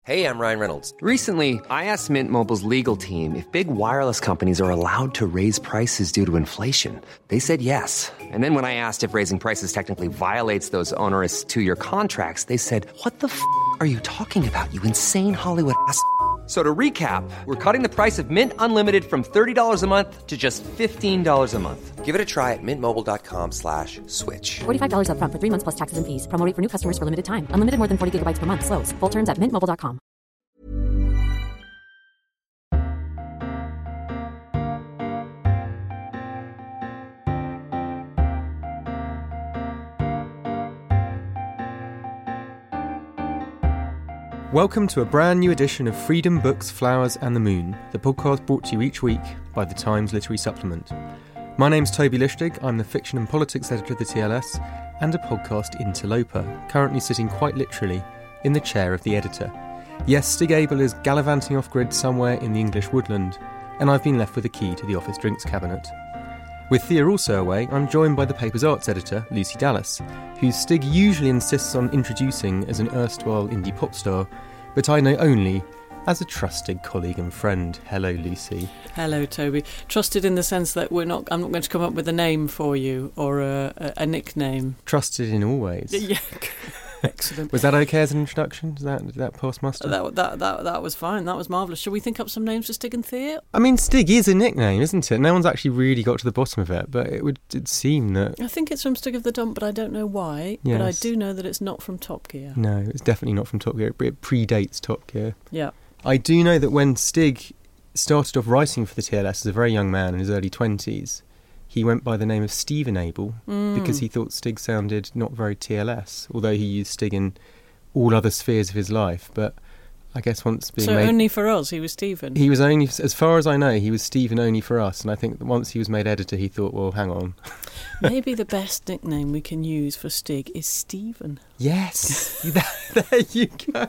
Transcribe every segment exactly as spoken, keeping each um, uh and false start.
Hey, I'm Ryan Reynolds. Recently, I asked Mint Mobile's legal team if big wireless companies are allowed to raise prices due to inflation. They said yes. And then when I asked if raising prices technically violates those onerous two-year contracts, they said, what the f*** are you talking about, you insane Hollywood ass f- So to recap, we're cutting the price of Mint Unlimited from thirty dollars a month to just fifteen dollars a month. Give it a try at mintmobile.com slash switch. forty-five dollars up front for three months plus taxes and fees. Promo rate for new customers for limited time. Unlimited more than forty gigabytes per month. Slows full terms at mint mobile dot com. Welcome to a brand new edition of Freedom, Books, Flowers and the Moon, the podcast brought to you each week by the Times Literary Supplement. My name's Toby Lishtig, I'm the fiction and politics editor of the T L S and a podcast interloper, currently sitting quite literally in the chair of the editor. Yes, Stig Abel is gallivanting off-grid somewhere in the English woodland, and I've been left with a key to the office drinks cabinet. With Thea also away, I'm joined by the paper's arts editor, Lucy Dallas, who Stig usually insists on introducing as an erstwhile indie pop star, but I know only as a trusted colleague and friend. Hello, Lucy. Hello, Toby. Trusted in the sense that we're not. I'm not going to come up with a name for you or a, a, a nickname. Trusted in all ways. Yeah. Excellent. Was that okay as an introduction? Did that, did that pass muster? That, that, that, that was fine. That was marvellous. Shall we think up some names for Stig and Thea? I mean, Stig is a nickname, isn't it? No one's actually really got to the bottom of it, but it would it'd seem that... I think it's from Stig of the Dump, but I don't know why. Yes. But I do know that it's not from Top Gear. No, it's definitely not from Top Gear. It predates Top Gear. Yeah. I do know that when Stig started off writing for the T L S as a very young man in his early twenties, he went by the name of Stephen Abel Mm. because he thought Stig sounded not very T L S, although he used Stig in all other spheres of his life. But I guess once being So made... only for us, he was Stephen? He was only, as far as I know, he was Stephen only for us. And I think that once he was made editor, he thought, well, hang on. Maybe the best nickname we can use for Stig is Stephen. Yes, there you go.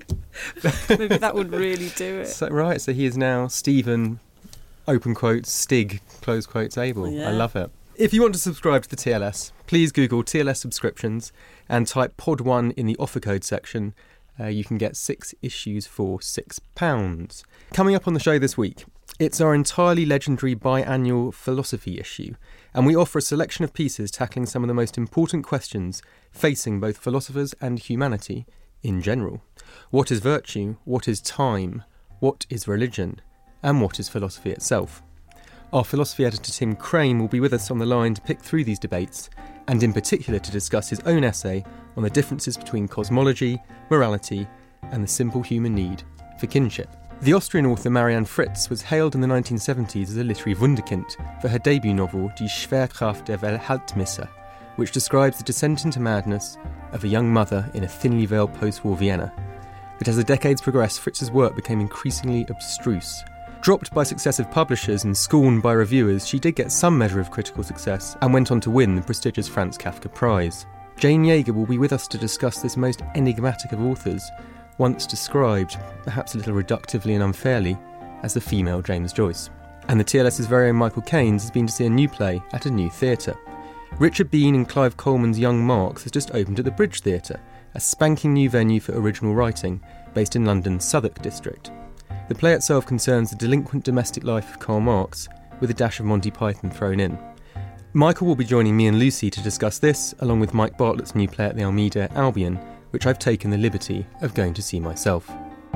Maybe that would really do it. So, right, so he is now Stephen, open quotes, Stig, close quotes, Abel. Yeah. I love it. If you want to subscribe to the T L S, please Google T L S subscriptions and type pod one in the offer code section. Uh, you can get six issues for six pounds. Coming up on the show this week, it's our entirely legendary biannual philosophy issue, and we offer a selection of pieces tackling some of the most important questions facing both philosophers and humanity in general. What is virtue? What is time? What is religion? And what is philosophy itself? Our philosophy editor Tim Crane will be with us on the line to pick through these debates, and in particular to discuss his own essay on the differences between cosmology, morality, and the simple human need for kinship. The Austrian author Marianne Fritz was hailed in the nineteen seventies as a literary wunderkind for her debut novel Die Schwerkraft der Weltmisse, which describes the descent into madness of a young mother in a thinly veiled post-war Vienna. But as the decades progressed, Fritz's work became increasingly abstruse. Dropped by successive publishers and scorned by reviewers, she did get some measure of critical success and went on to win the prestigious Franz Kafka Prize. Jane Yeager will be with us to discuss this most enigmatic of authors, once described, perhaps a little reductively and unfairly, as the female James Joyce. And the TLS's very own Michael Caines has been to see a new play at a new theatre. Richard Bean and Clive Coleman's Young Marx has just opened at the Bridge Theatre, a spanking new venue for original writing, based in London's Southwark district. The play itself concerns the delinquent domestic life of Karl Marx, with a dash of Monty Python thrown in. Michael will be joining me and Lucy to discuss this, along with Mike Bartlett's new play at the Almeida, Albion, which I've taken the liberty of going to see myself.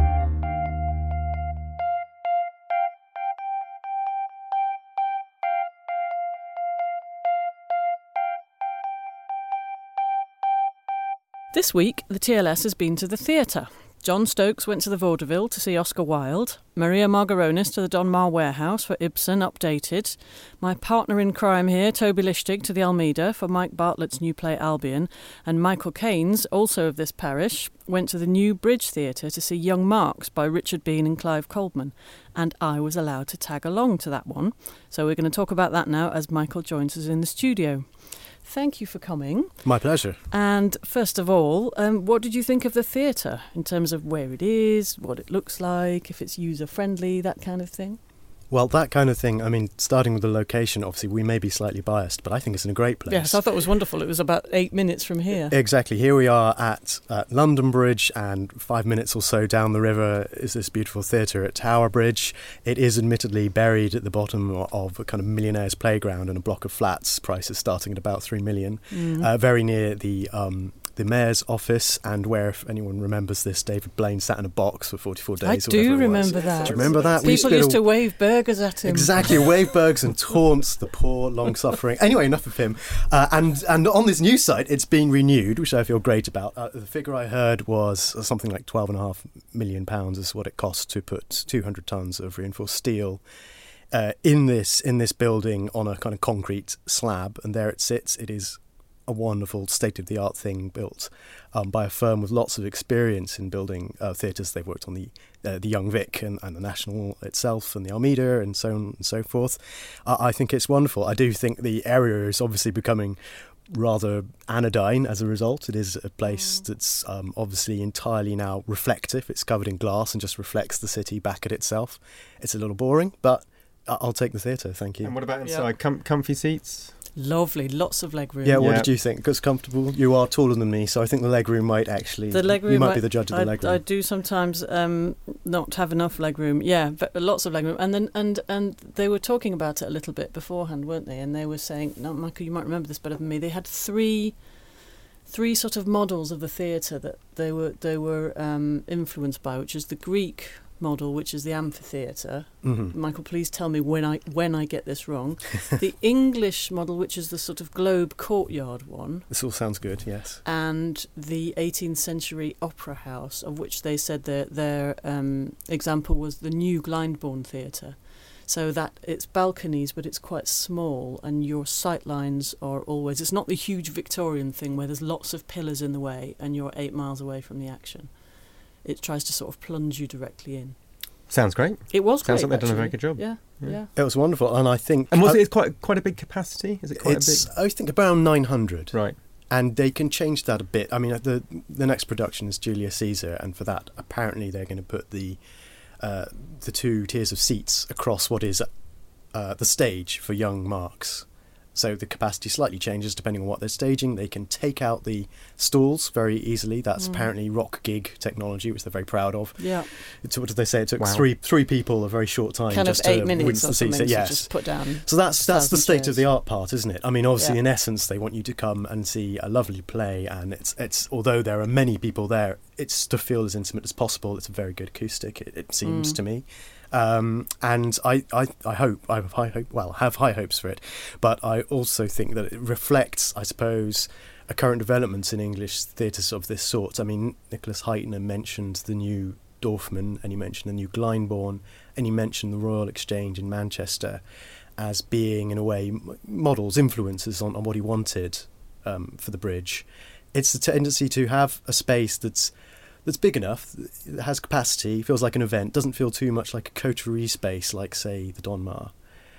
This week, the T L S has been to the theatre. John Stokes went to the Vaudeville to see Oscar Wilde, Maria Margaronis to the Donmar Warehouse for Ibsen Updated, my partner in crime here, Toby Lishtig, to the Almeida for Mike Bartlett's new play Albion, and Michael Caines, also of this parish, went to the New Bridge Theatre to see Young Marx by Richard Bean and Clive Coleman, and I was allowed to tag along to that one. So we're going to talk about that now as Michael joins us in the studio. Thank you for coming. My pleasure. And first of all, um, what did you think of the theatre in terms of where it is, what it looks like, if it's user-friendly, that kind of thing? Well, that kind of thing, I mean, starting with the location, obviously, we may be slightly biased, but I think it's in a great place. Yes, I thought it was wonderful. It was about eight minutes from here. Exactly. Here we are at uh, London Bridge, and five minutes or so down the river is this beautiful theatre at Tower Bridge. It is admittedly buried at the bottom of a kind of millionaire's playground and a block of flats, prices starting at about three million, mm. uh, very near the... Um, the mayor's office, and where, if anyone remembers this, David Blaine sat in a box for forty-four days. I do remember that. Do you remember that? People we used to, to wave burgers at him. Exactly, wave burgers and taunt the poor, long-suffering. Anyway, enough of him. Uh, and and on this new site, it's been renewed, which I feel great about. Uh, the figure I heard was something like twelve and a half million pounds is what it costs to put two hundred tons of reinforced steel uh, in this in this building on a kind of concrete slab, and there it sits. It is a wonderful state-of-the-art thing built um, by a firm with lots of experience in building uh, theatres. They've worked on the uh, the Young Vic and, and the National itself and the Almeida and so on and so forth. Uh, I think it's wonderful. I do think the area is obviously becoming rather anodyne as a result. It is a place that's um, obviously entirely now reflective. It's covered in glass and just reflects the city back at itself. It's a little boring, but I'll take the theatre, thank you. And what about inside? Yeah. Com- comfy seats? Lovely, lots of leg room. Yeah, what Yeah. did you think? It's comfortable. You are taller than me, so I think the leg room might actually... The leg room, you might I, be the judge of the I, leg room. I do sometimes um, not have enough leg room. Yeah, but lots of leg room. And then and and they were talking about it a little bit beforehand, weren't they? And they were saying, no, Michael, you might remember this better than me. They had three, three sort of models of the theatre that they were they were um, influenced by, which is the Greek model, which is the amphitheatre. Mm-hmm. Michael, please tell me when I when I get this wrong. The English model, which is the sort of globe courtyard one. This all sounds good, yes. And the eighteenth century opera house, of which they said their their um, example was the new Glyndebourne Theatre. So that it's balconies, but it's quite small, and your sight lines are always... It's not the huge Victorian thing where there's lots of pillars in the way and you're eight miles away from the action. It tries to sort of plunge you directly in. Sounds great. It was Sounds great, like they've done a actually. very good job. Yeah, yeah. Yeah. It was wonderful, and I think... And was I, it quite quite a big capacity? Is it quite it's, a big... I think around nine hundred. Right. And they can change that a bit. I mean, the the next production is Julius Caesar, and for that, apparently they're going to put the uh, the two tiers of seats across what is uh, the stage for young marks. So the capacity slightly changes depending on what they're staging. They can take out the stalls very easily. That's mm. apparently rock gig technology, which they're very proud of. Yeah. It's, what did they say? It took wow. three three people a very short time kind just of eight to minutes wince or the seats. something Yes. to just put down. So that's that's the state chairs. of the art part, isn't it? I mean, obviously, Yeah. in essence, they want you to come and see a lovely play, and it's it's although there are many people there, it's to feel as intimate as possible. It's a very good acoustic, it, it seems Mm. to me. Um, and I, I, I hope, I have high hope, well, have high hopes for it, but I also think that it reflects, I suppose, a current developments in English theatres of this sort. I mean, Nicholas Heitner mentioned the new Dorfman, and he mentioned the new Glyndebourne, and he mentioned the Royal Exchange in Manchester as being, in a way, m- models, influences on, on what he wanted um, for the bridge. It's the tendency to have a space that's that's big enough, that has capacity, feels like an event, doesn't feel too much like a coterie space like, say, the Donmar,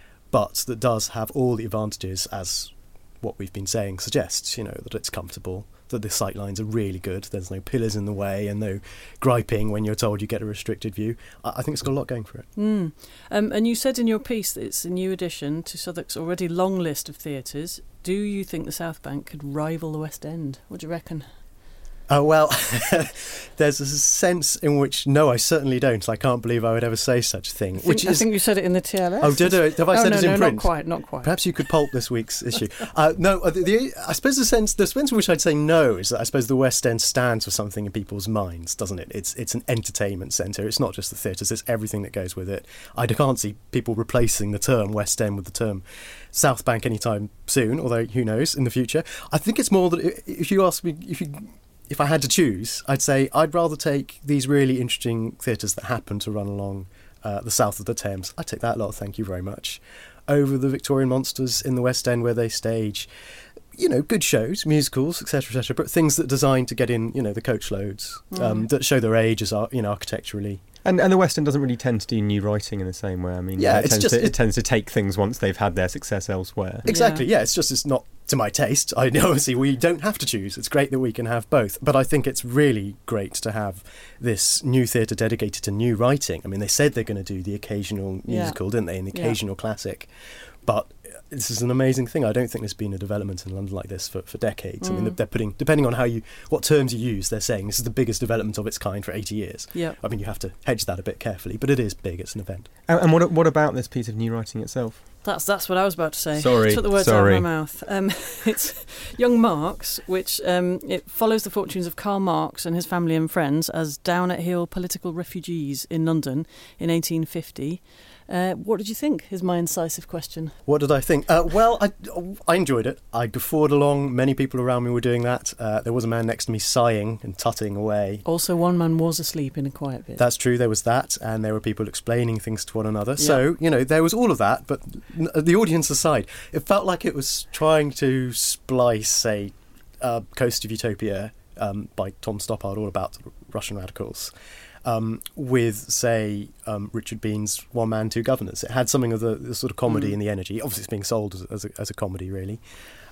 but that does have all the advantages, as what we've been saying suggests, you know, that it's comfortable, that the sight lines are really good, there's no pillars in the way and no griping when you're told you get a restricted view. I, I think it's got a lot going for it. Mm. Um, and you said in your piece that it's a new addition to Southwark's already long list of theatres. Do you think the South Bank could rival the West End? What do you reckon? Oh, well, there's a sense in which, no, I certainly don't. I can't believe I would ever say such a thing. I think, which I is, think you said it in the T L S. Oh, did I? Have I oh, said no, it in no, print? not quite, not quite. Perhaps you could pulp this week's issue. Uh, no, uh, the, the, I suppose the sense, the sense in which I'd say no is that I suppose the West End stands for something in people's minds, doesn't it? It's it's an entertainment centre. It's not just the theatres, it's everything that goes with it. I can't see people replacing the term West End with the term South Bank anytime soon, although who knows, in the future. I think it's more that if you ask me, if you... If I had to choose, I'd say I'd rather take these really interesting theatres that happen to run along uh, the south of the Thames. I'd take that lot, thank you very much, over the Victorian monsters in the West End where they stage, you know, good shows, musicals, et cetera, et cetera, but things that are designed to get in, you know, the coach loads, Mm. um, that show their age as, ar- you know, architecturally And and the West End doesn't really tend to do new writing in the same way. I mean, Yeah, it, it's tends just- to, it, it- tends to take things once they've had their success elsewhere. Exactly, yeah. It's just it's not to my taste. I know, obviously, we don't have to choose. It's great that we can have both. But I think it's really great to have this new theatre dedicated to new writing. I mean, they said they're going to do the occasional Yeah. musical, didn't they, and the Yeah. occasional classic. But this is an amazing thing. I don't think there's been a development in London like this for, for decades. I mean, Mm. they're putting, depending on how you, what terms you use, they're saying this is the biggest development of its kind for eighty years. Yeah. I mean, you have to hedge that a bit carefully, but it is big. It's an event. And, and what what about this piece of new writing itself? That's that's what I was about to say. Sorry, Took the words sorry. out of my mouth. Um, it's Young Marx, which um, it follows the fortunes of Karl Marx and his family and friends as down-at-heel political refugees in London in eighteen fifty. Uh, what did you think, is my incisive question. What did I think? Uh, well, I, I enjoyed it. I guffawed along. Many people around me were doing that. Uh, there was a man next to me sighing and tutting away. Also, one man was asleep in a quiet bit. That's true, there was that, and there were people explaining things to one another. So, you know, there was all of that, but n- the audience aside, it felt like it was trying to splice, say, uh, Coast of Utopia um, by Tom Stoppard, all about Russian radicals, um, with, say, um, Richard Bean's One Man, Two Governors. It had something of the, the sort of comedy Mm. and the energy. Obviously, it's being sold as, as, a, as a comedy, really.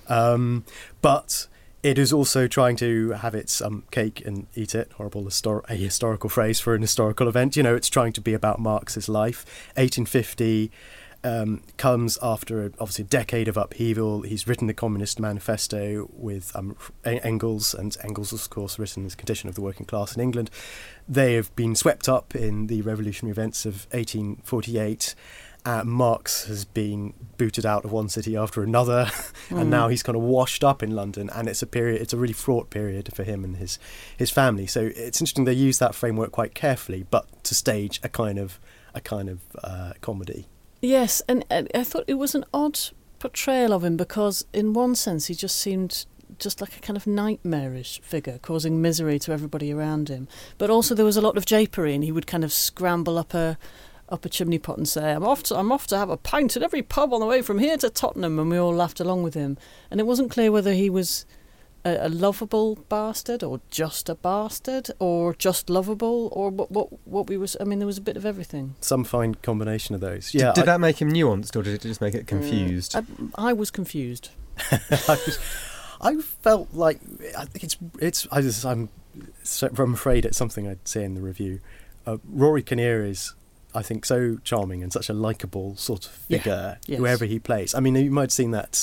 Um, but it is also trying to have its um, cake and eat it, horrible histor- a historical phrase for an historical event. You know, it's trying to be about Marx's life. eighteen fifty um, comes after, a, obviously, a decade of upheaval. He's written the Communist Manifesto with um, Engels, and Engels, of course, written as Condition of the Working Class in England. They have been swept up in the revolutionary events of eighteen forty-eight. Uh, Marx has been booted out of one city after another, Mm. and now he's kind of washed up in London. And it's a period, it's a really fraught period for him and his his family. So it's interesting they use that framework quite carefully, but to stage a kind of a kind of uh, comedy. Yes, and, and I thought it was an odd portrayal of him because, in one sense, he just seemed just like a kind of nightmarish figure, causing misery to everybody around him. But also, there was a lot of japery, and he would kind of scramble up a up a chimney pot and say, "I'm off to I'm off to have a pint at every pub on the way from here to Tottenham," and we all laughed along with him. And it wasn't clear whether he was a, a lovable bastard, or just a bastard, or just lovable, or what what what we was. I mean, there was a bit of everything. Some fine combination of those. Did, Yeah, did I, that make him nuanced, or did it just make it confused? I, I was confused. I, was, I felt like I think it's it's. I just, I'm so, I'm afraid it's something I'd say in the review. Uh, Rory Kinnear is, I think, so charming and such a likeable sort of Yeah, figure, yes. whoever he plays. I mean, you might have seen that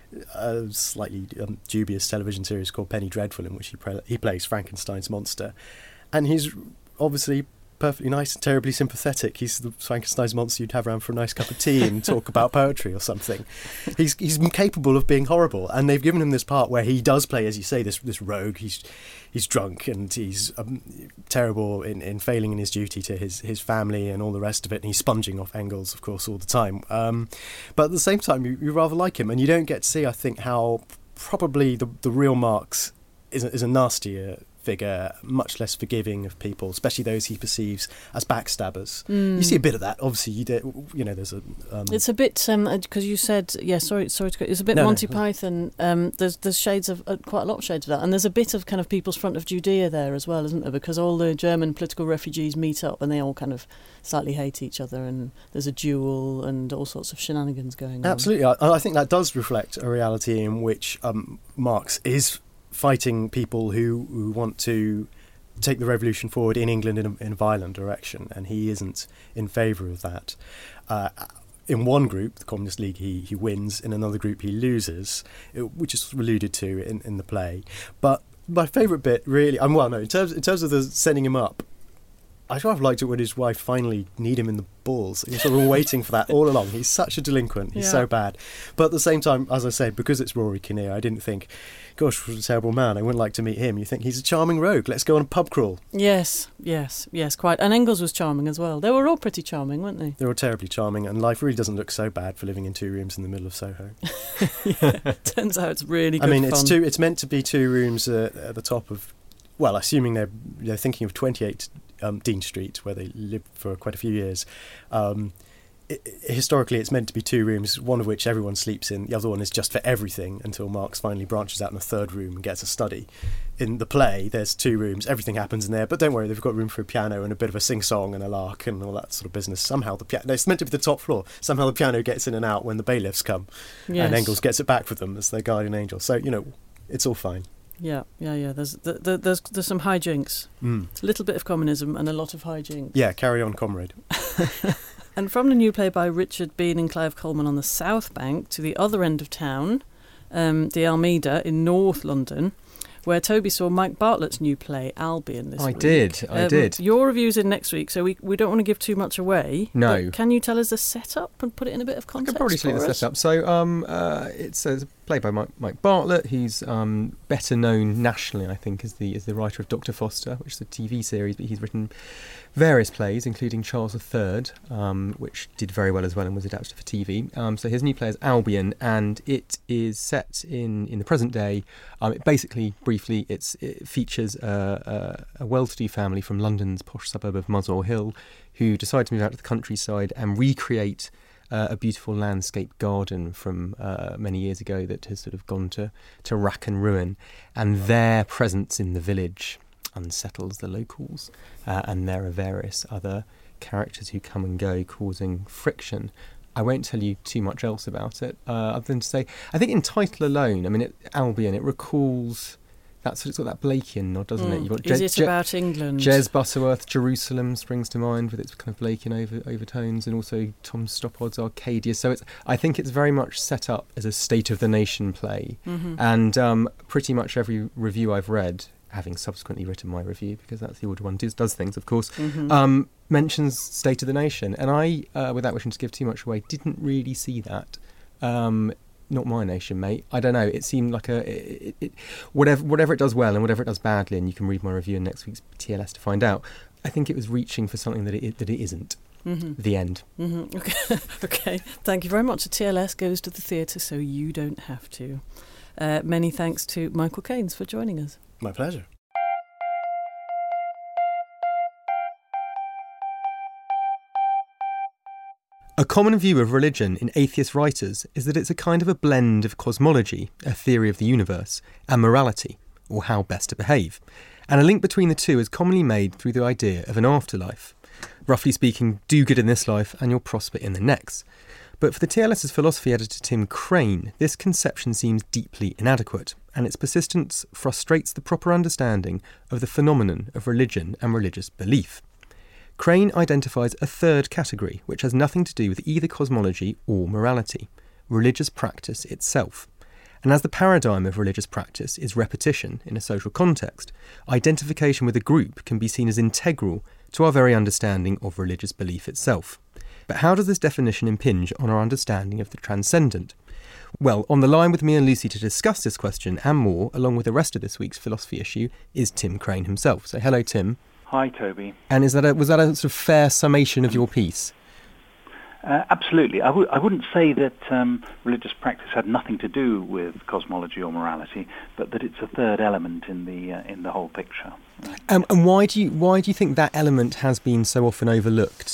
uh, slightly um, dubious television series called Penny Dreadful, in which he pre- he plays Frankenstein's monster, and he's obviously perfectly nice and terribly sympathetic. He's the Frankenstein's monster you'd have around for a nice cup of tea and talk about poetry or something. He's he's capable of being horrible, and they've given him this part where he does play, as you say, this this rogue. He's he's drunk and he's um, terrible in, in failing in his duty to his, his family and all the rest of it, and he's sponging off Engels, of course, all the time. Um, but at the same time, you, you rather like him, and you don't get to see, I think, how probably the the real Marx is a, is a nastier figure, much less forgiving of people, especially those he perceives as backstabbers. Mm. You see a bit of that, obviously. You, do, you know, there's a. Um, It's a bit um because you said yeah sorry sorry to go, it's a bit No, no, Monty no. Python. Um, there's there's shades of uh, quite a lot of shades of that, and there's a bit of kind of People's Front of Judea there as well, isn't there? Because all the German political refugees meet up and they all kind of slightly hate each other, and there's a duel and all sorts of shenanigans going on. Absolutely, I, I think that does reflect a reality in which um, Marx is fighting people who, who want to take the revolution forward in England in a, in a violent direction, and he isn't in favour of that. Uh, in one group, the Communist League, he, he wins. In another group, he loses, it- which is alluded to in, in the play. But my favourite bit, really, um, well, no, in terms in terms of the sending him up, I sort of liked it when his wife finally kneed him in the balls. He's sort of waiting for that all along. He's such a delinquent. He's Yeah. so bad. But at the same time, as I said, because it's Rory Kinnear, I didn't think, gosh, what a terrible man. I wouldn't like to meet him. You think he's a charming rogue. Let's go on a pub crawl. Yes, yes, yes, quite. And Engels was charming as well. They were all pretty charming, weren't they? They're all terribly charming, and life really doesn't look so bad for living in two rooms in the middle of Soho. Turns out it's really I good mean, fun. it's two. It's meant to be two rooms uh, at the top of, well, assuming they're they're thinking of twenty-eight um, Dean Street, where they lived for quite a few years. Um, it, historically it's meant to be two rooms, one of which everyone sleeps in. The other one is just for everything until Marx finally branches out in a third room and gets a study. In the play, there's two rooms, everything happens in there, but don't worry, they've got room for a piano and a bit of a sing-song and a lark and all that sort of business. Somehow the piano, it's meant to be the top floor, somehow the piano gets in and out when the bailiffs come, yes. and Engels gets it back for them as their guardian angel. So, you know, it's all fine. Yeah, yeah, yeah. There's the, the, there's there's some hijinks. Mm. A little bit of communism and a lot of hijinks. Yeah, carry on, comrade. And from the new play by Richard Bean and Clive Coleman on the South Bank to the other end of town, um, the Almeida in North London, where Toby saw Mike Bartlett's new play, Albion, this I week. did, I um, did. Your review's in next week, so we we don't want to give too much away. No. But can you tell us the setup and put it in a bit of I context can probably tell you for the us? setup. So um, uh, it's a play by Mike, Mike Bartlett. He's um, better known nationally, I think, as the as the writer of Doctor Foster, which is a T V series, but he's written various plays, including Charles the Third, um, which did very well as well and was adapted for T V. Um, so his new play is Albion, and it is set in, in the present day. Um, it basically, briefly, it's, it features a, a, a well-to-do family from London's posh suburb of Muswell Hill who decide to move out to the countryside and recreate uh, a beautiful landscape garden from uh, many years ago that has sort of gone to, to rack and ruin. And their presence in the village unsettles the locals, uh, and there are various other characters who come and go, causing friction. I won't tell you too much else about it, uh, other than to say, I think in title alone, I mean, it, Albion, it recalls that sort of, sort of that Blakean nod, doesn't Mm. it? You've got Is Je- it Je- about England? Jez Butterworth, Jerusalem springs to mind with its kind of Blakean over, overtones, and also Tom Stoppard's Arcadia. So it's, I think it's very much set up as a State of the Nation play, Mm-hmm. and um, pretty much every review I've read, having subsequently written my review, because that's the order one does, does things, of course, Mm-hmm. um, mentions State of the Nation. And I, uh, without wishing to give too much away, didn't really see that. Um, not my nation, mate. I don't know. It seemed like a... It, it, whatever whatever it does well and whatever it does badly, and you can read my review in next week's T L S to find out, I think it was reaching for something that it, that it isn't. Mm-hmm. The end. Mm-hmm. Okay. Okay. Thank you very much. The T L S goes to the theatre, so you don't have to. Uh, many thanks to Michael Keynes for joining us. My pleasure. A common view of religion in atheist writers is that it's a kind of a blend of cosmology, a theory of the universe, and morality, or how best to behave. And a link between the two is commonly made through the idea of an afterlife. Roughly speaking, do good in this life and you'll prosper in the next. But for the T L S's philosophy editor Tim Crane, this conception seems deeply inadequate, and its persistence frustrates the proper understanding of the phenomenon of religion and religious belief. Crane identifies a third category, which has nothing to do with either cosmology or morality, religious practice itself. And as the paradigm of religious practice is repetition in a social context, identification with a group can be seen as integral to our very understanding of religious belief itself. But how does this definition impinge on our understanding of the transcendent? Well, on the line with me and Lucy to discuss this question and more, along with the rest of this week's philosophy issue, is Tim Crane himself. So hello, Tim. Hi, Toby. And is that a, was that a sort of fair summation of your piece? Uh, absolutely. I, w- I wouldn't say that um, religious practice had nothing to do with cosmology or morality, but that it's a third element in the uh, in the whole picture. Um, and why do you why do you think that element has been so often overlooked?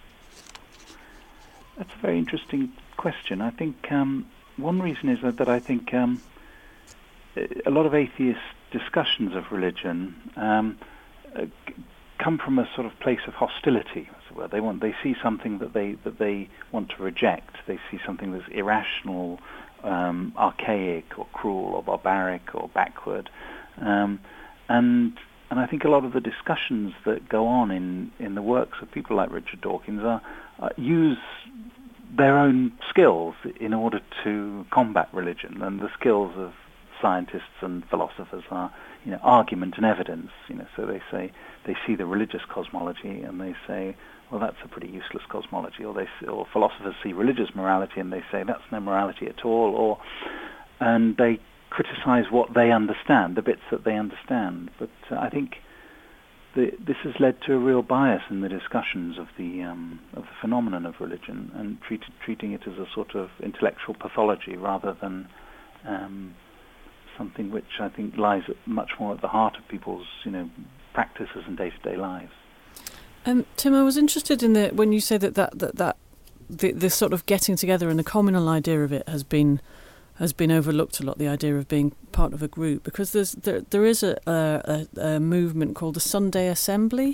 That's a very interesting question. I think um, one reason is that, that I think um, a lot of atheist discussions of religion um, uh, come from a sort of place of hostility. Where they want, they see something that they that they want to reject. They see something that's irrational, um, archaic, or cruel, or barbaric, or backward, um, and and I think a lot of the discussions that go on in, in the works of people like Richard Dawkins are uh, use their own skills in order to combat religion, and the skills of scientists and philosophers are, you know, argument and evidence. You know, so they say they see the religious cosmology and they say, well, that's a pretty useless cosmology, or they or philosophers see religious morality and they say that's no morality at all, or and they criticize what they understand, the bits that they understand. But uh, I think the, this has led to a real bias in the discussions of the um, of the phenomenon of religion, and treat, treating it as a sort of intellectual pathology rather than um, something which I think lies at, much more at the heart of people's, you know, practices and day-to-day lives. Um, Tim, I was interested in the when you say that that, that that the the sort of getting together and the communal idea of it has been has been overlooked a lot. The idea of being part of a group, because there's there there is a a, a movement called the Sunday Assembly.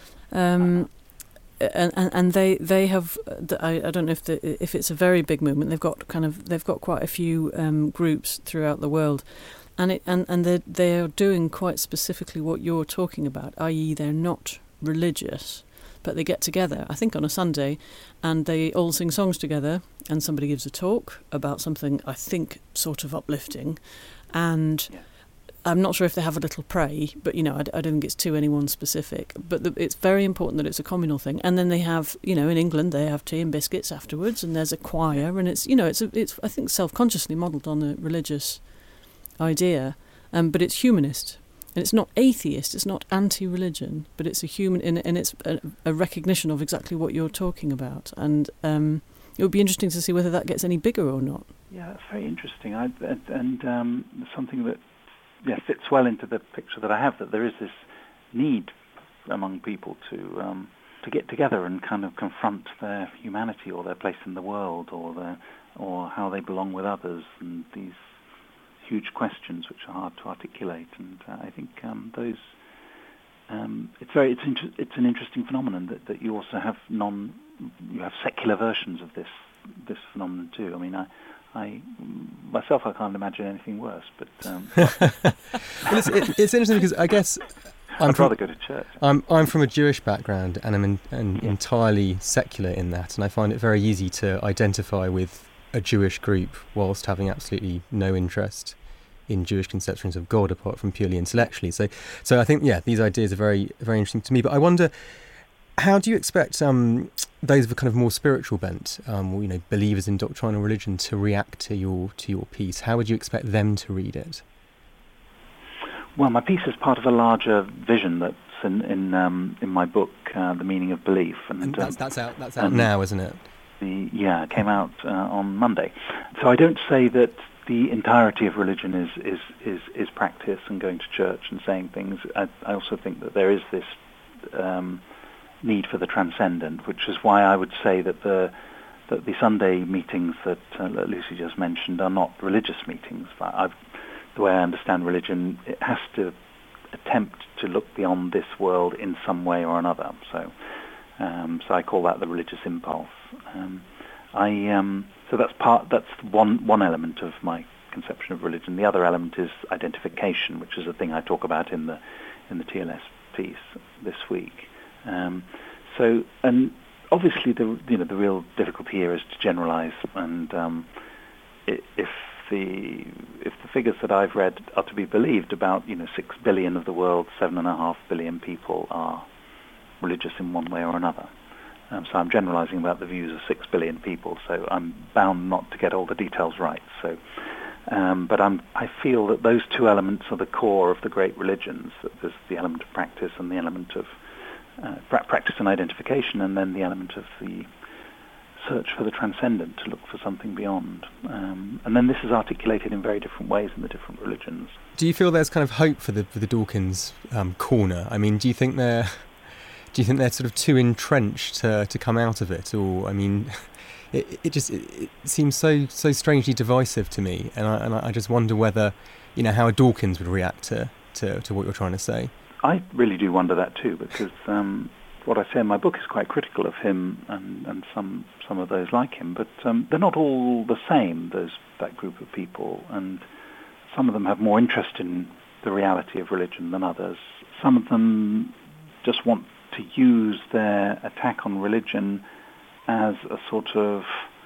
Um, And, and and they they have I, I don't know if the, if it's a very big movement. They've got kind of they've got quite a few um, groups throughout the world, and it and and they they are doing quite specifically what you're talking about, that is, they're not religious, but they get together, I think, on a Sunday, and they all sing songs together, and somebody gives a talk about something, I think, sort of uplifting, and. Yeah. I'm not sure if they have a little pray, but, you know, I, I don't think it's to anyone specific. But the, it's very important that it's a communal thing. And then they have, you know, in England, they have tea and biscuits afterwards, and there's a choir, and it's, you know, it's, a, it's I think, self-consciously modelled on a religious idea. Um, but it's humanist. And it's not atheist, it's not anti-religion, but it's a human, and, and it's a, a recognition of exactly what you're talking about. And um, it would be interesting to see whether that gets any bigger or not. Yeah, that's very interesting. I, and and um, something that yeah, fits well into the picture that I have, that there is this need among people to um, to get together and kind of confront their humanity or their place in the world, or their, or how they belong with others, and these huge questions which are hard to articulate. And uh, I think um, those um, it's very it's inter- it's an interesting phenomenon that, that you also have non you have secular versions of this this phenomenon too. I mean, I. I myself, I can't imagine anything worse. But um. well, it's, it, it's interesting because I guess I'm I'd from, rather go to church. I'm I'm from a Jewish background, and I'm in, and yeah. entirely secular in that, and I find it very easy to identify with a Jewish group whilst having absolutely no interest in Jewish conceptions of God apart from purely intellectually. So, so I think yeah, these ideas are very very interesting to me. But I wonder, how do you expect um, those of a kind of more spiritual bent, um, or, you know, believers in doctrinal religion, to react to your to your piece? How would you expect them to read it? Well, my piece is part of a larger vision that's in in, um, in my book, uh, The Meaning of Belief, and, and that's um, that's out that's out now, isn't it? The yeah, it came out uh, on Monday. So I don't say that the entirety of religion is is is, is practice and going to church and saying things. I, I also think that there is this. Um, need for the transcendent, which is why I would say that the that the Sunday meetings that uh, Lucy just mentioned are not religious meetings. I've, the way I understand religion, it has to attempt to look beyond this world in some way or another. So, um, so I call that the religious impulse. Um, I um, so that's part. That's one one element of my conception of religion. The other element is identification, which is a thing I talk about in the in the T L S piece this week. Um, so, and obviously, the you know the real difficulty here is to generalise, and um, it, if the if the figures that I've read are to be believed, about you know six billion of the world's seven and a half billion people are religious in one way or another. Um, so I'm generalising about the views of six billion people. So I'm bound not to get all the details right. So, um, but I'm I feel that those two elements are the core of the great religions. That there's the element of practice and the element of Uh, practice and identification, and then the element of the search for the transcendent, to look for something beyond. Um, and then this is articulated in very different ways in the different religions. Do you feel there's kind of hope for the for the Dawkins um, corner? I mean, do you think they're do you think they're sort of too entrenched to to come out of it, or I mean, it it just it, it seems so so strangely divisive to me, and I and I just wonder whether, you know, how a Dawkins would react to to, to what you're trying to say. I really do wonder that too, because um, what I say in my book is quite critical of him and, and some some of those like him, but um, they're not all the same, those that group of people, and some of them have more interest in the reality of religion than others. Some of them just want to use their attack on religion as a sort of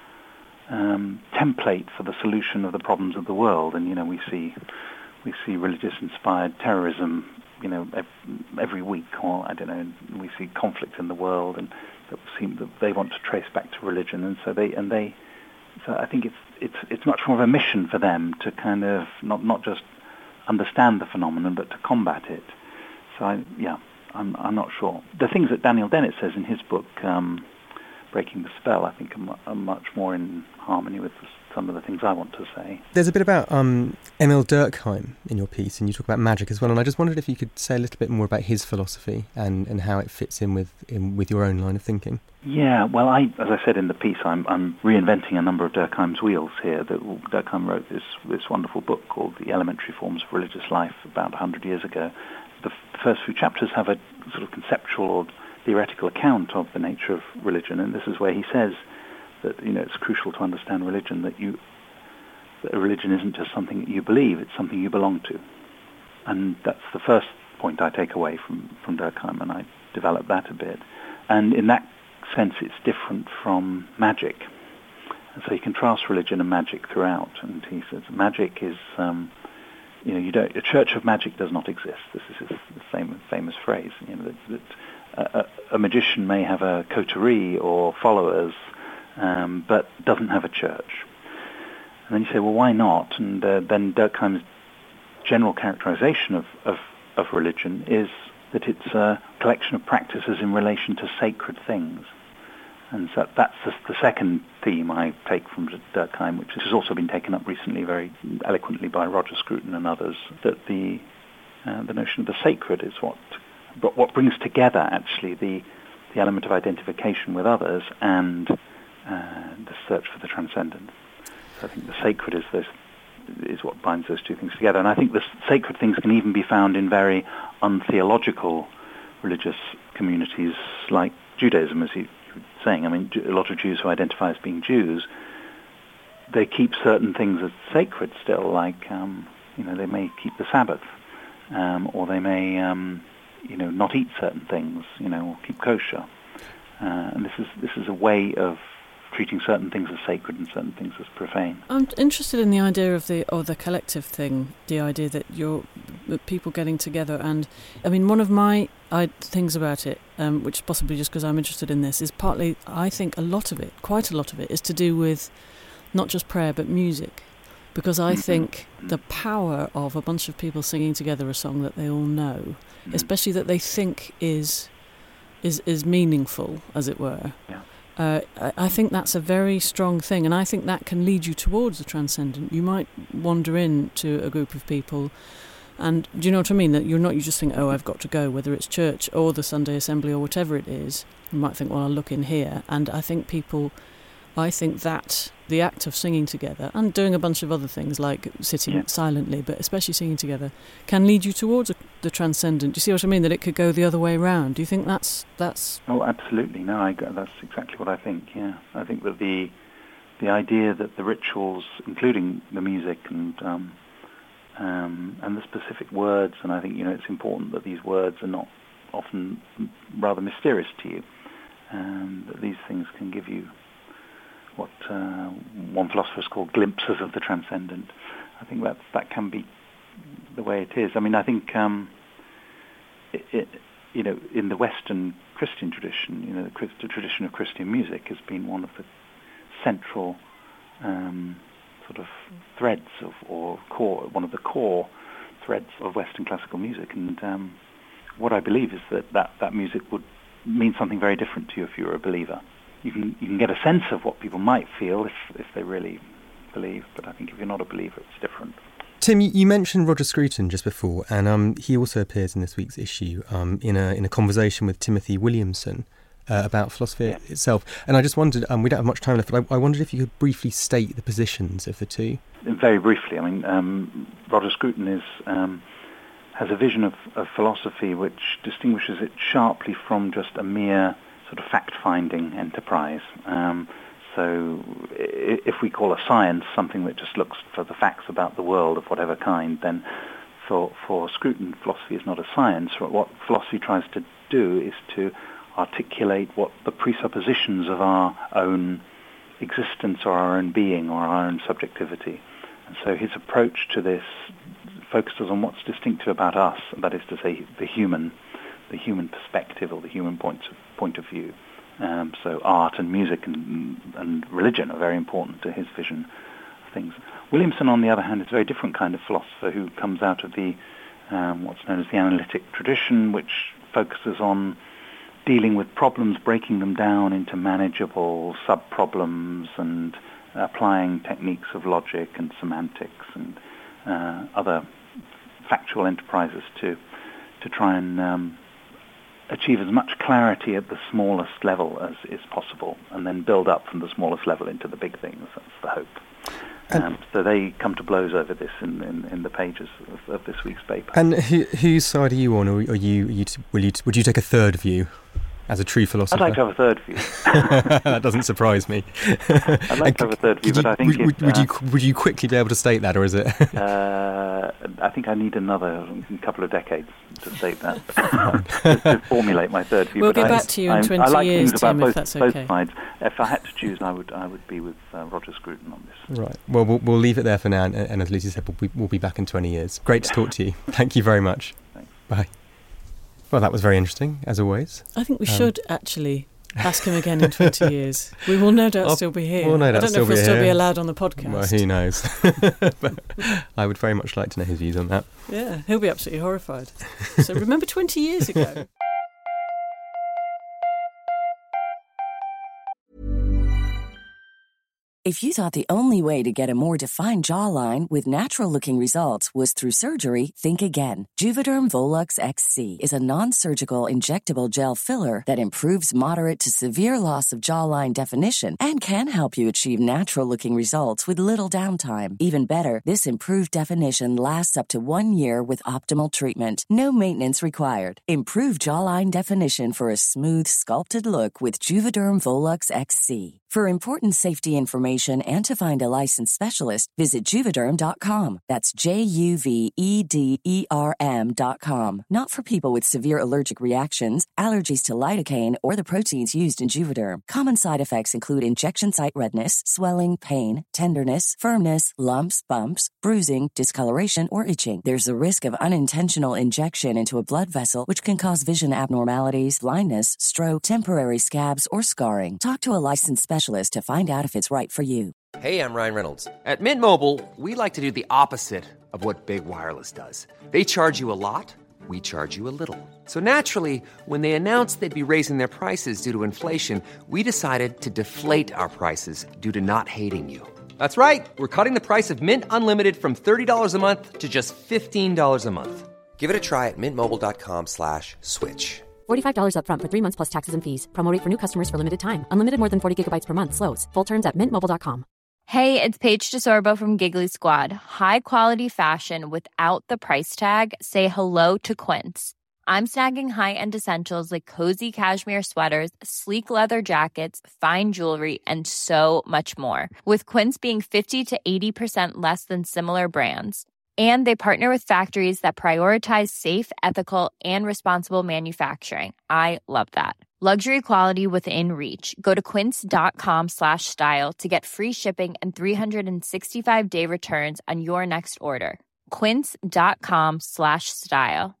um, template for the solution of the problems of the world, and you know we see we see religious-inspired terrorism, you know, every week, or I don't know, we see conflict in the world, and that seem that they want to trace back to religion, and so they and they. So I think it's it's it's much more of a mission for them to kind of not not just understand the phenomenon, but to combat it. So I, yeah, I'm I'm not sure. The things that Daniel Dennett says in his book, um, Breaking the Spell, I think are, are much more in harmony with the, some of the things I want to say. There's a bit about um, Emil Durkheim in your piece, and you talk about magic as well, and I just wondered if you could say a little bit more about his philosophy and, and how it fits in with in, with your own line of thinking. Yeah, well, I, as I said in the piece, I'm, I'm reinventing a number of Durkheim's wheels here. That Durkheim wrote this, this wonderful book called The Elementary Forms of Religious Life about one hundred years ago. The f- first few chapters have a sort of conceptual or theoretical account of the nature of religion, and this is where he says that, you know, it's crucial to understand religion, that you that a religion isn't just something that you believe, it's something you belong to. And that's the first point I take away from, from Durkheim, and I develop that a bit. And in that sense, it's different from magic. And so he contrasts religion and magic throughout, and he says magic is, um, you know, you don't, a church of magic does not exist. This is his, the same famous phrase, you know, that, that a, a magician may have a coterie or followers, um, but doesn't have a church. And then you say, well, why not? And uh, then Durkheim's general characterization of, of, of religion is that it's a collection of practices in relation to sacred things. And so that's the, the second theme I take from Durkheim, which has also been taken up recently very eloquently by Roger Scruton and others, that the uh, the notion of the sacred is what what brings together actually the the element of identification with others and uh, the search for the transcendent. So I think the sacred is this is what binds those two things together. And I think the sacred things can even be found in very untheological religious communities like Judaism, as you were saying. I mean, a lot of Jews who identify as being Jews, they keep certain things as sacred still, like, um, you know, they may keep the Sabbath, um, or they may, um, you know, not eat certain things, you know, or keep kosher. Uh, and this is this is a way of treating certain things as sacred and certain things as profane. I'm interested in the idea of the or the collective thing, the idea that you're that people getting together. And I mean, one of my I, things about it, um, which is possibly just because I'm interested in this, is partly, I think a lot of it, quite a lot of it, is to do with not just prayer but music. Because I think the power of a bunch of people singing together a song that they all know, especially that they think is is is meaningful, as it were. Yeah. Uh, I, I think that's a very strong thing, and I think that can lead you towards the transcendent. You might wander into a group of people, and do you know what I mean? That you're not, you just think, oh, I've got to go, whether it's church or the Sunday assembly or whatever it is. You might think, well, I'll look in here. And I think people, I think that the act of singing together and doing a bunch of other things like sitting yeah. silently, but especially singing together, can lead you towards a, the transcendent. Do you see what I mean? That it could go the other way around. Do you think that's that's? Oh, absolutely. No, I, that's exactly what I think. Yeah, I think that the the idea that the rituals, including the music and um, um, and the specific words, and I think, you know, it's important that these words are not often rather mysterious to you, and that these things can give you what uh, one philosopher has called glimpses of the transcendent. I think that that can be the way it is. I mean, I think um, it, it, you know, in the Western Christian tradition, you know, the, Christ, the tradition of Christian music has been one of the central um, sort of threads of, or core, one of the core threads of Western classical music. And um, what I believe is that, that that music would mean something very different to you if you were a believer. You can you can get a sense of what people might feel if, if they really believe, but I think if you're not a believer, it's different. Tim, you mentioned Roger Scruton just before, and um, he also appears in this week's issue um, in a in a conversation with Timothy Williamson uh, about philosophy yeah. itself. And I just wondered, um, we don't have much time left, but I, I wondered if you could briefly state the positions of the two. Very briefly, I mean, um, Roger Scruton is um, has a vision of, of philosophy which distinguishes it sharply from just a mere sort of fact-finding enterprise. Um, so if we call a science something that just looks for the facts about the world of whatever kind, then for, for Scruton, philosophy is not a science. What philosophy tries to do is to articulate what the presuppositions of our own existence or our own being or our own subjectivity. And so his approach to this focuses on what's distinctive about us, and that is to say the human the human perspective or the human point of, point of view. Um, so art and music and, and religion are very important to his vision of things. Williamson, on the other hand, is a very different kind of philosopher who comes out of the um, what's known as the analytic tradition, which focuses on dealing with problems, breaking them down into manageable sub-problems and applying techniques of logic and semantics and uh, other factual enterprises to to try and um, achieve as much clarity at the smallest level as is possible, and then build up from the smallest level into the big things. That's the hope. Um, so they come to blows over this in, in, in the pages of, of this week's paper. And who, whose side are you on, or are you, are you will you would you take a third view as a true philosopher? I'd like to have a third view. That doesn't surprise me. I'd like to have a third view, you, but I think would, it, would uh, you would you quickly be able to state that, or is it? uh, I think I need another couple of decades to state that to, to formulate my third view. We'll but get I, back to you in I, twenty I like years, things about Tim, both, if that's both okay. sides. If I had to choose, I would I would be with uh, Roger Scruton on this. Right. Well, we'll, we'll leave it there for now, and, and as Lucy said, we'll be, we'll be back in twenty years. Great to talk to you. Thank you very much. Thanks. Bye. Well, that was very interesting, as always. I think we Um, should actually ask him again in twenty years. We will no doubt I'll- still be here. we'll no I doubt don't still know if be we'll still be here. allowed on the podcast. Well, who knows? But I would very much like to know his views on that. Yeah, he'll be absolutely horrified. So remember twenty years ago? If you thought the only way to get a more defined jawline with natural-looking results was through surgery, think again. Juvederm Volux X C is a non-surgical injectable gel filler that improves moderate to severe loss of jawline definition and can help you achieve natural-looking results with little downtime. Even better, this improved definition lasts up to one year with optimal treatment. No maintenance required. Improve jawline definition for a smooth, sculpted look with Juvederm Volux X C. For important safety information and to find a licensed specialist, visit Juvederm dot com. That's J U V E D E R M dot com. Not for people with severe allergic reactions, allergies to lidocaine, or the proteins used in Juvederm. Common side effects include injection site redness, swelling, pain, tenderness, firmness, lumps, bumps, bruising, discoloration, or itching. There's a risk of unintentional injection into a blood vessel, which can cause vision abnormalities, blindness, stroke, temporary scabs, or scarring. Talk to a licensed specialist to find out if it's right for you. Hey, I'm Ryan Reynolds. At Mint Mobile, we like to do the opposite of what Big Wireless does. They charge you a lot, we charge you a little. So naturally, when they announced they'd be raising their prices due to inflation, we decided to deflate our prices due to not hating you. That's right. We're cutting the price of Mint Unlimited from thirty dollars a month to just fifteen dollars a month. Give it a try at mintmobile.com slash switch. forty-five dollars up front for three months plus taxes and fees. Promo rate for new customers for limited time. Unlimited more than forty gigabytes per month slows. Full terms at mint mobile dot com. Hey, it's Paige DeSorbo from Giggly Squad. High quality fashion without the price tag. Say hello to Quince. I'm snagging high-end essentials like cozy cashmere sweaters, sleek leather jackets, fine jewelry, and so much more. With Quince being fifty to eighty percent less than similar brands. And they partner with factories that prioritize safe, ethical, and responsible manufacturing. I love that. Luxury quality within reach. Go to quince.com slash style to get free shipping and three sixty-five day returns on your next order. Quince.com slash style.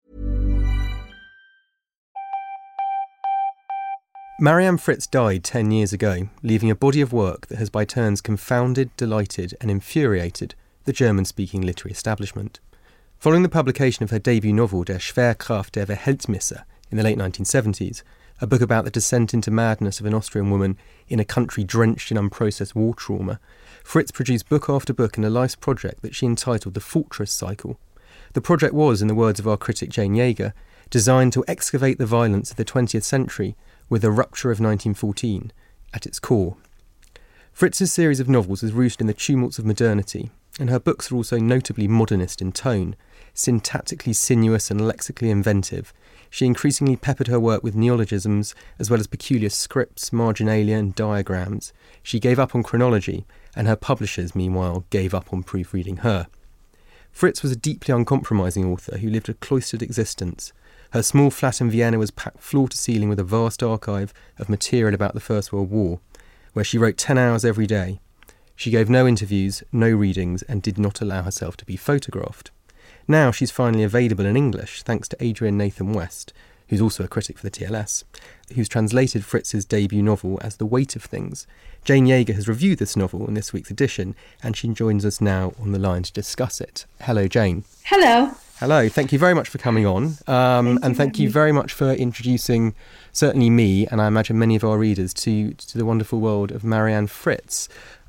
Marianne Fritz died ten years ago, leaving a body of work that has by turns confounded, delighted and infuriated the German-speaking literary establishment. Following the publication of her debut novel Der Schwerkraft der Verhältnisse in the late nineteen seventies, a book about the descent into madness of an Austrian woman in a country drenched in unprocessed war trauma, Fritz produced book after book in a life's project that she entitled The Fortress Cycle. The project was, in the words of our critic Jane Yeager, designed to excavate the violence of the twentieth century with the rupture of nineteen fourteen at its core. Fritz's series of novels is rooted in the tumults of modernity, and her books are also notably modernist in tone, syntactically sinuous and lexically inventive. She increasingly peppered her work with neologisms as well as peculiar scripts, marginalia and diagrams. She gave up on chronology, and her publishers, meanwhile, gave up on proofreading her. Fritz was a deeply uncompromising author who lived a cloistered existence. Her small flat in Vienna was packed floor to ceiling with a vast archive of material about the First World War, where she wrote ten hours every day. She gave no interviews, no readings, and did not allow herself to be photographed. Now she's finally available in English, thanks to Adrian Nathan West, who's also a critic for the T L S, who's translated Fritz's debut novel as The Weight of Things. Jane Yeager has reviewed this novel in this week's edition, and she joins us now on the line to discuss it. Hello, Jane. Hello. Hello, thank you very much for coming on, um, thank and you, thank you very much for introducing certainly me, and I imagine many of our readers, to, to the wonderful world of Marianne Fritz.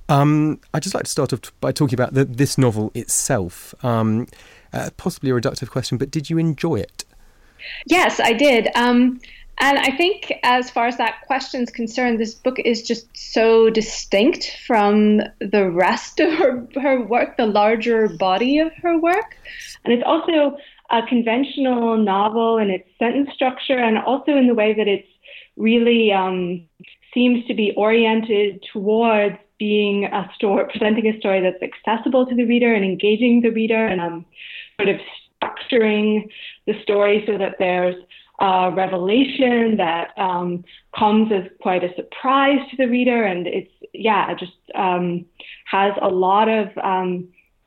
Um, I'd just like to start off by talking about the, this novel itself. Um, uh, possibly a reductive question, but did you enjoy it? Yes, I did. Um, and I think as far as that question's concerned, this book is just so distinct from the rest of her, her work, the larger body of her work. And it's also a conventional novel in its sentence structure, and also in the way that it's really um, seems to be oriented towards being a story, presenting a story that's accessible to the reader and engaging the reader, and um, sort of structuring the story so that there's a revelation that um, comes as quite a surprise to the reader. And it's, yeah, it just um, has a lot of um,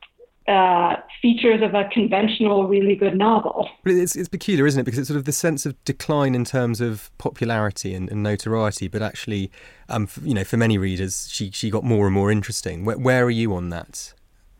uh, features of a conventional, really good novel. But it's, it's peculiar, isn't it? Because it's sort of the sense of decline in terms of popularity and, and notoriety, but actually, um, f- you know, for many readers, she, she got more and more interesting. Where, where are you on that?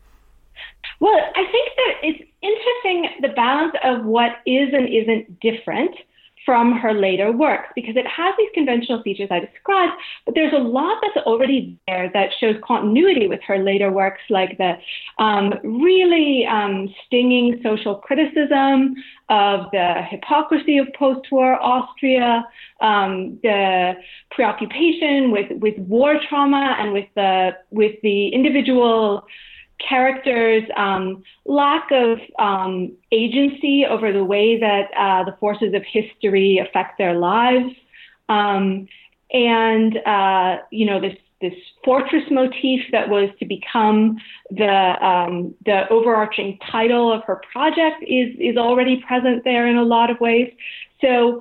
Well, I think that it's interesting, the balance of what is and isn't different from her later works, because it has these conventional features I described, but there's a lot that's already there that shows continuity with her later works, like the um, really um, stinging social criticism of the hypocrisy of post-war Austria, um, the preoccupation with, with war trauma and with the with the individual characters' um, lack of um, agency over the way that uh, the forces of history affect their lives, um, and uh, you know this this fortress motif that was to become the um, the overarching title of her project is is already present there in a lot of ways. So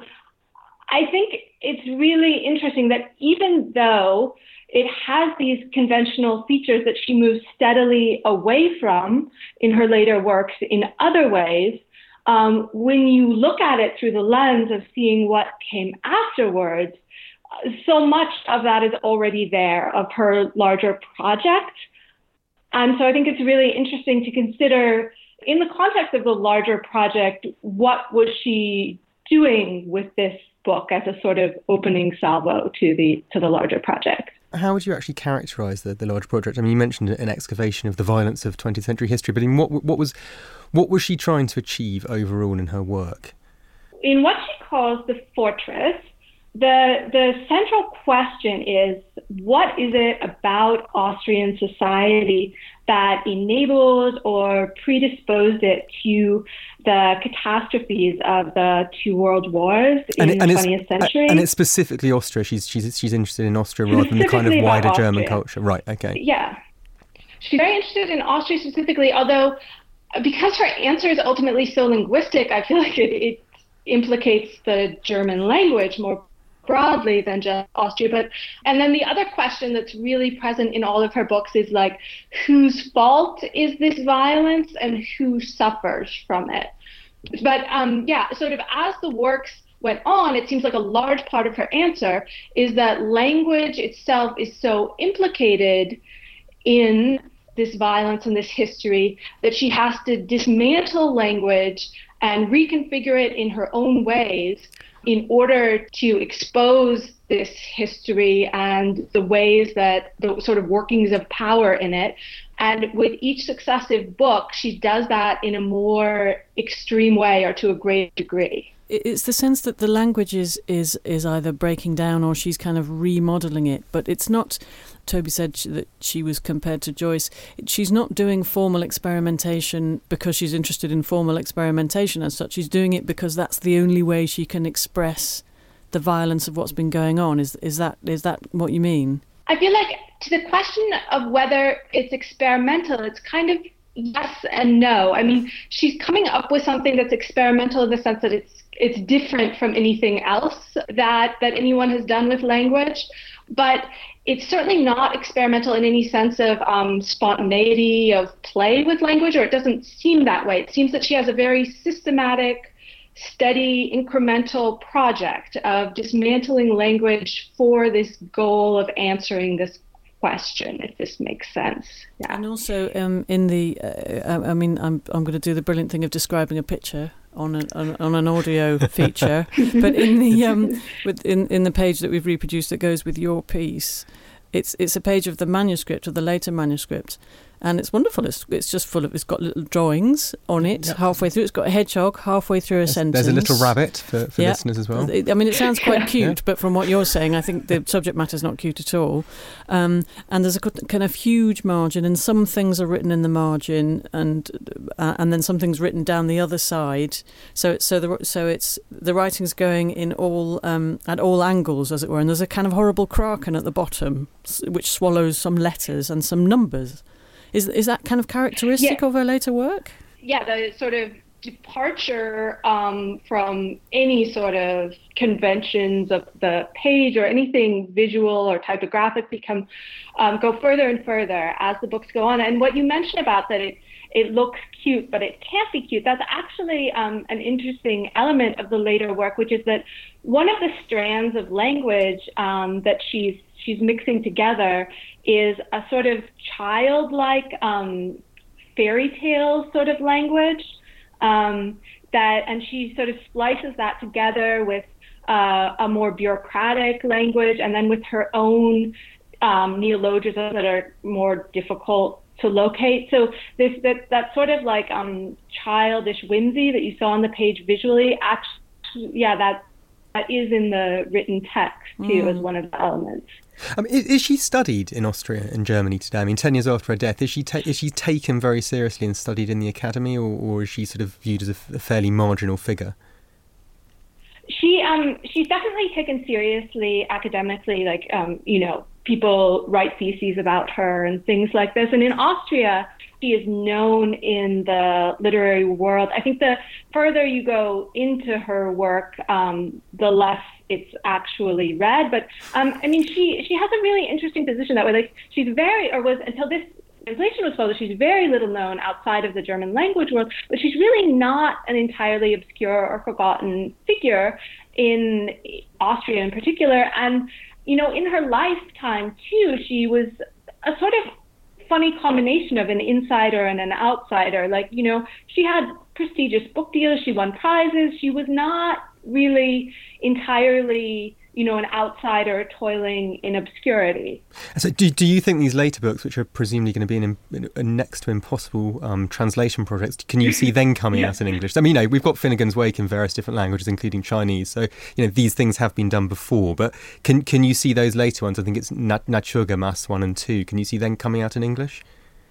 I think it's really interesting that even though it has these conventional features that she moves steadily away from in her later works in other ways, um, when you look at it through the lens of seeing what came afterwards, so much of that is already there of her larger project. And so I think it's really interesting to consider, in the context of the larger project, what was she doing with this book as a sort of opening salvo to the to the larger project? How would you actually characterise the, the large project? I mean, you mentioned an excavation of the violence of twentieth century history, but in what what was what was she trying to achieve overall in her work? In what she calls the fortress, the the central question is, what is it about Austrian society that enabled or predisposed it to the catastrophes of the two world wars in and, and the twentieth century? And it's specifically Austria. She's she's she's interested in Austria rather than the kind of wider German culture. Right, okay. Yeah. She's very interested in Austria specifically, although because her answer is ultimately so linguistic, I feel like it, it implicates the German language more broadly than just Austria. But and then the other question that's really present in all of her books is like, whose fault is this violence and who suffers from it? But um, yeah, sort of as the works went on, it seems like a large part of her answer is that language itself is so implicated in this violence and this history that she has to dismantle language and reconfigure it in her own ways in order to expose this history and the ways that the sort of workings of power in it. And with each successive book, she does that in a more extreme way or to a great degree. It's the sense that the language is, is, is either breaking down or she's kind of remodelling it. But it's not, Toby said she, that she was compared to Joyce. She's not doing formal experimentation because she's interested in formal experimentation as such. She's doing it because that's the only way she can express the violence of what's been going on. Is is that is that what you mean? I feel like to the question of whether it's experimental, it's kind of yes and no. I mean, she's coming up with something that's experimental in the sense that it's it's different from anything else that, that anyone has done with language, but it's certainly not experimental in any sense of um, spontaneity of play with language, or it doesn't seem that way. It seems that she has a very systematic, steady, incremental project of dismantling language for this goal of answering this question, if this makes sense. Yeah. And also um, in the, uh, I mean, I'm I'm going to do the brilliant thing of describing a picture on an on, on an audio feature, but in the um with in, in the page that we've reproduced that goes with your piece, it's it's a page of the manuscript, of the later manuscript, and it's wonderful. It's it's just full of, it's got little drawings on it yep. halfway through. It's got a hedgehog halfway through a there's, sentence. There's a little rabbit for, for yeah. listeners as well. I mean, it sounds quite cute, yeah. but from what you're saying, I think the subject matter is not cute at all. Um, and there's a kind of huge margin, and some things are written in the margin, and uh, and then something's written down the other side. So so the so it's the writing's going in all um, at all angles, as it were. And there's a kind of horrible kraken at the bottom, which swallows some letters and some numbers. Is is that kind of characteristic yeah. of her later work? Yeah, the sort of departure um, from any sort of conventions of the page or anything visual or typographic become um, go further and further as the books go on. And what you mentioned about that it it looks cute, but it can't be cute. That's actually um, an interesting element of the later work, which is that one of the strands of language um, that she's she's mixing together is a sort of childlike um, fairy tale sort of language um, that, and she sort of splices that together with uh, a more bureaucratic language, and then with her own um, neologisms that are more difficult to locate. So this that that sort of like um, childish whimsy that you saw on the page visually, actually, yeah, that that is in the written text too, mm. as one of the elements. Um, is, is she studied in Austria and Germany today? I mean, ten years after her death, is she ta- is she taken very seriously and studied in the academy, or, or is she sort of viewed as a, a fairly marginal figure? She um she's definitely taken seriously academically. Like um you know, people write theses about her and things like this. And in Austria, she is known in the literary world. I think the further you go into her work, um, the less it's actually read. But um, I mean, she she has a really interesting position that way. Like she's very, or was until this translation was published, she's very little known outside of the German language world. But she's really not an entirely obscure or forgotten figure in Austria in particular. And you know, in her lifetime too, she was a sort of funny combination of an insider and an outsider. Like, you know, she had prestigious book deals, she won prizes, she was not really entirely, you know, an outsider toiling in obscurity. So do, do you think these later books, which are presumably going to be in, in, in next to impossible um, translation projects, can you see them coming yeah. out in English? I mean, you know, we've got Finnegan's Wake in various different languages, including Chinese. So, you know, these things have been done before. But can can you see those later ones? I think it's Nat- Naturgemäß one and two. Can you see them coming out in English?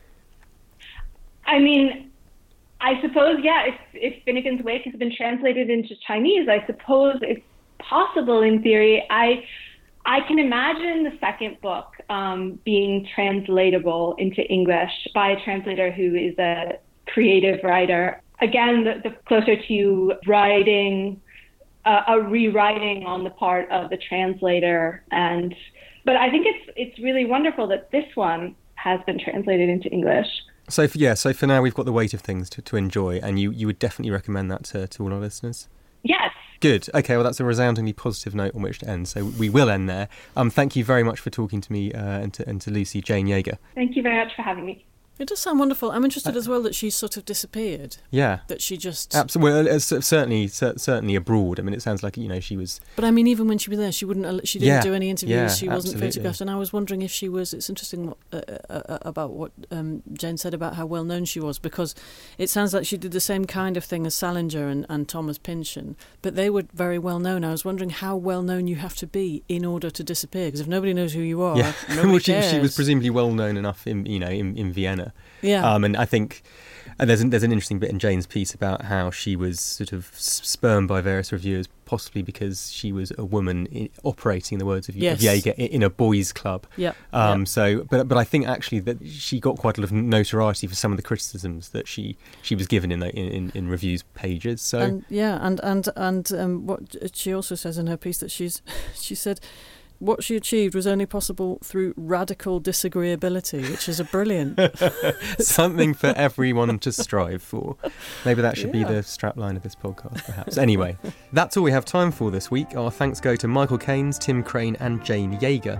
I mean, I suppose, yeah, if, if Finnegan's Wake has been translated into Chinese, I suppose it's possible in theory. I I can imagine the second book um, being translatable into English by a translator who is a creative writer. Again, the, the closer to writing, uh, a rewriting on the part of the translator. And but I think it's it's really wonderful that this one has been translated into English. So for, yeah, so for now we've got The Weight of Things to, to enjoy, and you, you would definitely recommend that to, to all our listeners? Yes. Good. Okay, well, that's a resoundingly positive note on which to end, so we will end there. Um, thank you very much for talking to me uh, and, to, and to Lucy Jane Yeager. Thank you very much for having me. It does sound wonderful. I'm interested uh, as well that she's sort of disappeared. Yeah. That she just... Absolutely. Well, certainly, certainly abroad. I mean, it sounds like, you know, she was... But I mean, even when she was there, she wouldn't. She didn't yeah. do any interviews. Yeah, she wasn't absolutely. photographed. And I was wondering if she was... It's interesting what, uh, uh, about what um, Jane said about how well known she was, because it sounds like she did the same kind of thing as Salinger and, and Thomas Pynchon, but they were very well known. I was wondering how well known you have to be in order to disappear, because if nobody knows who you are, yeah. nobody well, she, cares. she was presumably well known enough in, you know, in, in Vienna. Yeah. Um, and I think uh, there's an, there's an interesting bit in Jane's piece about how she was sort of spurned by various reviewers, possibly because she was a woman in, operating, in the words of, yes. of Yeager, in, in a boys' club. Yeah. Um. Yep. So, but but I think actually that she got quite a lot of notoriety for some of the criticisms that she, she was given in, the, in in in reviews pages. So and, yeah, and and and um, what she also says in her piece that she's she said. What she achieved was only possible through radical disagreeability, which is a brilliant... Something for everyone to strive for. Maybe that should yeah. be the strapline of this podcast, perhaps. Anyway, that's all we have time for this week. Our thanks go to Michael Keynes, Tim Crane and Jane Yeager.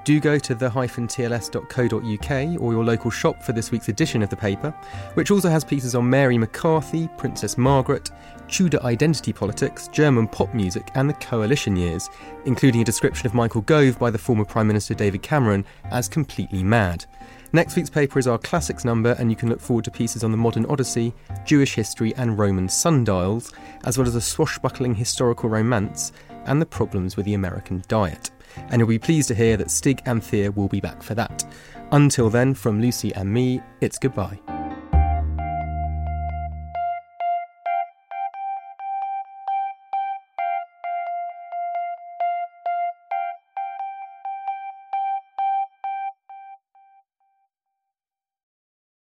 Do go to the dash t l s dot co dot u k or your local shop for this week's edition of the paper, which also has pieces on Mary McCarthy, Princess Margaret, Tudor identity politics, German pop music and the coalition years, including a description of Michael Gove by the former Prime Minister David Cameron as completely mad. Next week's paper is our classics number, and you can look forward to pieces on the modern Odyssey, Jewish history and Roman sundials, as well as a swashbuckling historical romance and the problems with the American diet. And you'll be pleased to hear that Stig and Thea will be back for that. Until then, from Lucy and me, it's goodbye.